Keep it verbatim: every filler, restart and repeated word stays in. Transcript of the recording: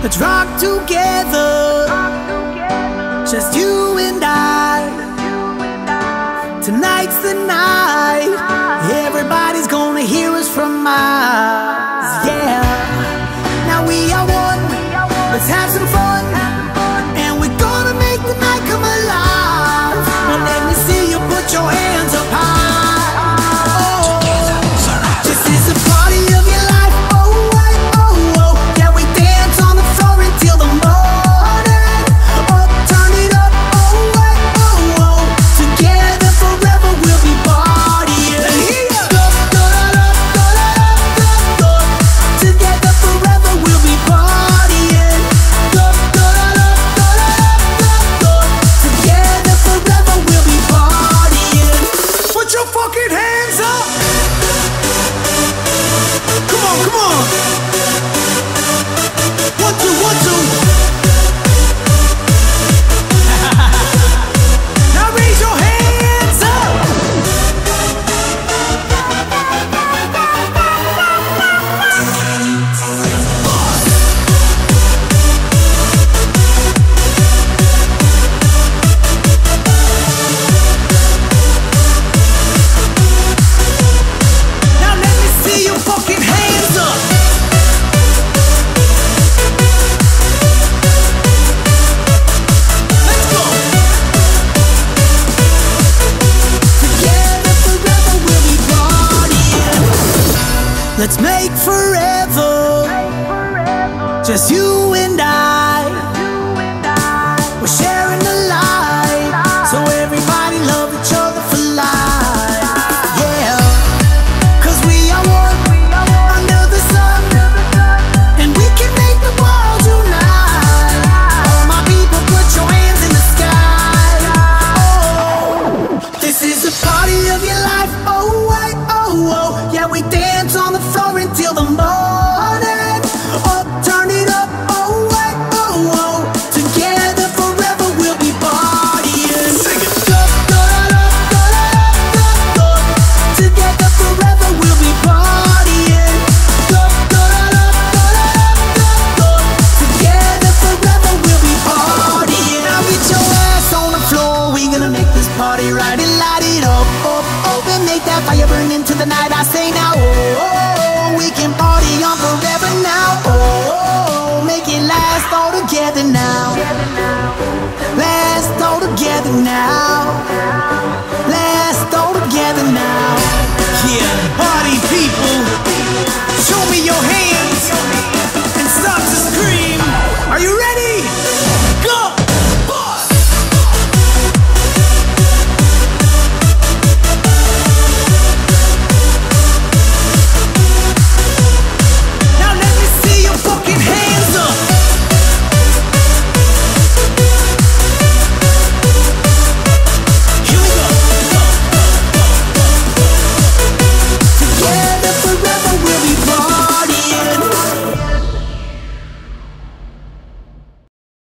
Let's rock together, just you and I. Tonight's the night, everybody's gonna hear us from miles. Yeah, now we are one, let's have some fun, and we're gonna make the night come alive. Now let me see you put your hands up high. Let's make forever, just you